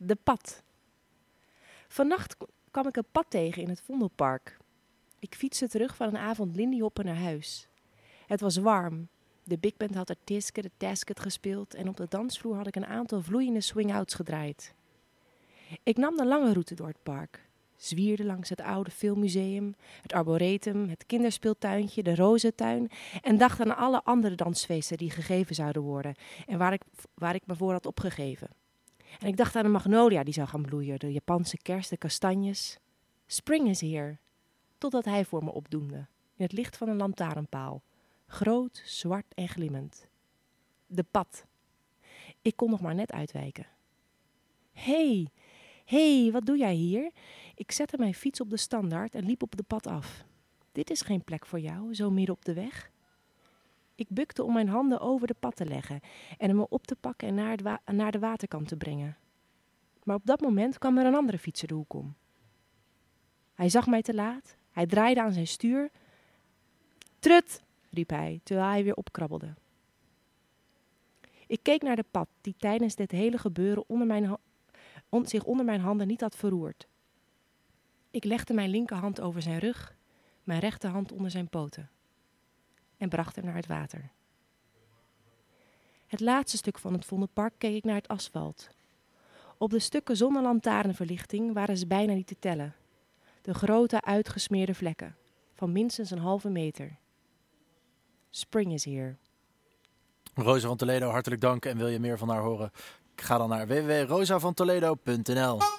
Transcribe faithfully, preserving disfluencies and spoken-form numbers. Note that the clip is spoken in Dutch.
De pad. Vannacht k- kwam ik een pad tegen in het Vondelpark. Ik fietste terug van een avond Lindy Hoppen naar huis. Het was warm. De big band had er Tiske de Tasket gespeeld en op de dansvloer had ik een aantal vloeiende swing-outs gedraaid. Ik nam de lange route door het park. Zwierde langs het oude filmmuseum, het arboretum, het kinderspeeltuintje, de rozentuin en dacht aan alle andere dansfeesten die gegeven zouden worden en waar ik, waar ik me voor had opgegeven. En ik dacht aan de magnolia die zou gaan bloeien, de Japanse kerst, de kastanjes. Spring is here, totdat hij voor me opdoemde, in het licht van een lantaarnpaal. Groot, zwart en glimmend. De pad. Ik kon nog maar net uitwijken. Hé, hey, hé, hey, wat doe jij hier? Ik zette mijn fiets op de standaard en liep op de pad af. Dit is geen plek voor jou, zo midden op de weg. Ik bukte om mijn handen over de pad te leggen en hem op te pakken en naar, het wa- naar de waterkant te brengen. Maar op dat moment kwam er een andere fietser de hoek om. Hij zag mij te laat, hij draaide aan zijn stuur. Trut, riep hij, terwijl hij weer opkrabbelde. Ik keek naar de pad, die tijdens dit hele gebeuren onder mijn ha- on- zich onder mijn handen niet had verroerd. Ik legde mijn linkerhand over zijn rug, mijn rechterhand onder zijn poten en bracht hem naar het water. Het laatste stuk van het Vondelpark keek ik naar het asfalt. Op de stukken zonder lantaarnverlichting waren ze bijna niet te tellen. De grote uitgesmeerde vlekken, van minstens een halve meter. Spring is here. Rosa van Toledo, hartelijk dank. En wil je meer van haar horen? Ga dan naar w w w punt rosa van toledo punt n l.